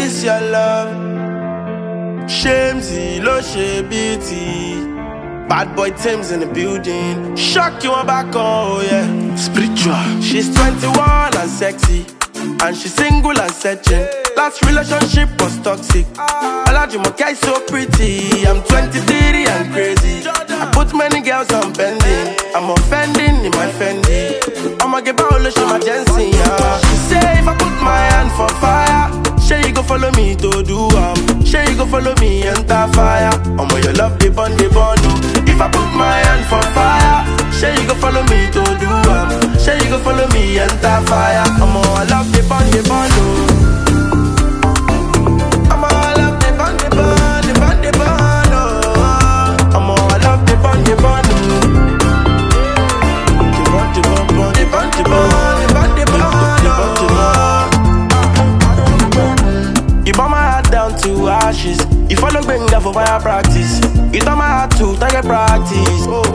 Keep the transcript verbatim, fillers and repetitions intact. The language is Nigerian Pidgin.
this your love. Shamesy, lo she beauty. Bad boy Tim's in the building. Shock you on back, oh yeah. Spiritual. She's twenty-one and sexy, and she's single and searching. Last relationship was toxic. Olajumoke is so pretty. I'm twenty-three and crazy. I put many girls on pending. I'm offending in my Fendi. I'ma get back all my Jensen, yeah. She say if I put my hand for fire, say you go follow me to do um. Say you go follow me enter fire. I'ma your love the bun the bun. If I put my hand for fire, say you go follow me to do um. Say you go follow me enter fire. I'ma I love the bun the bun. I'ma I love the bun the bun the bun the bun. I'ma I love the bun the bun. The bun the bun the bun the bun the bun the bun. You burn my heart down to ashes. You follow Benga for fire practice. You turn my heart to target practice. Oh,